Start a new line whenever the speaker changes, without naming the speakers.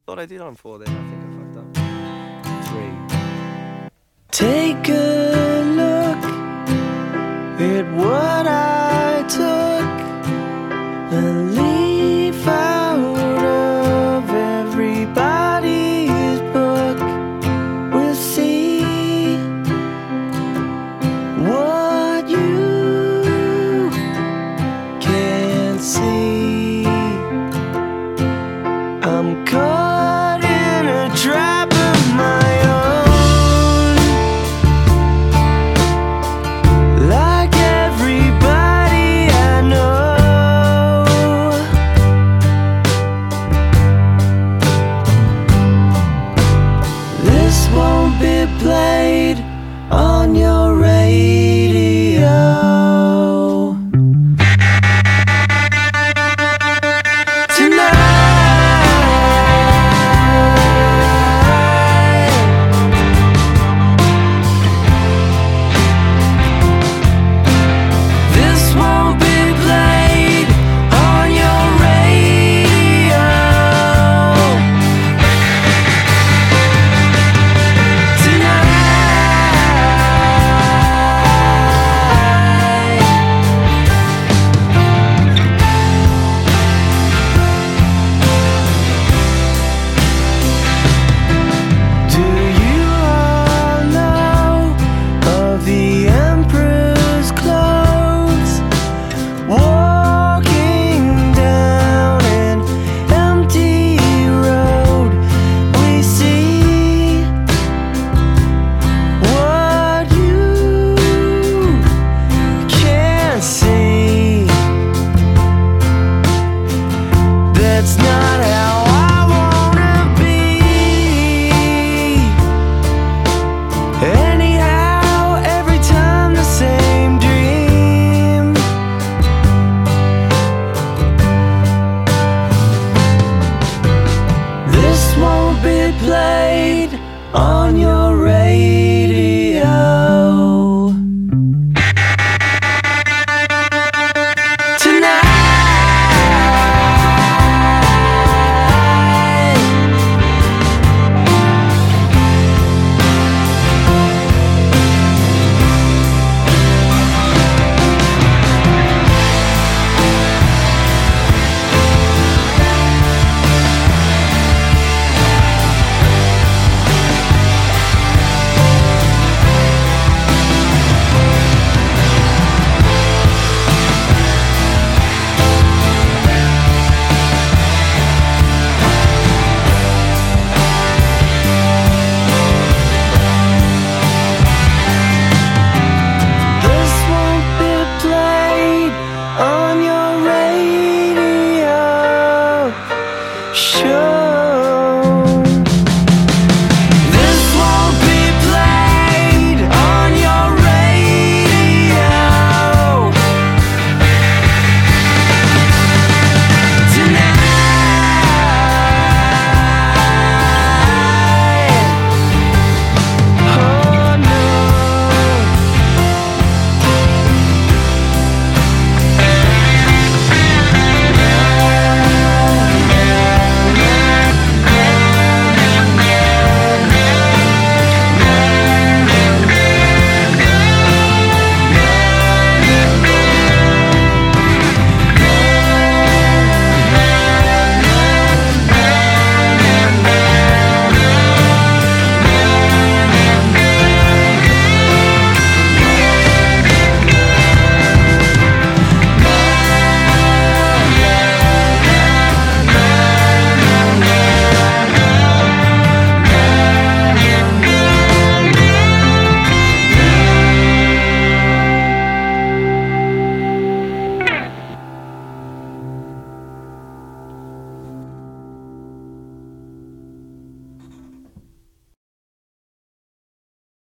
What I did on 4 then, I think I fucked up. 3.
Take a look at what I took and leave out of everybody's book. We'll see what you can't see. I'm caught in a trap of my own, like everybody I know. This won't be played on your radio. That's not how I wanna be. Anyhow, every time the same dream. This won't be played on your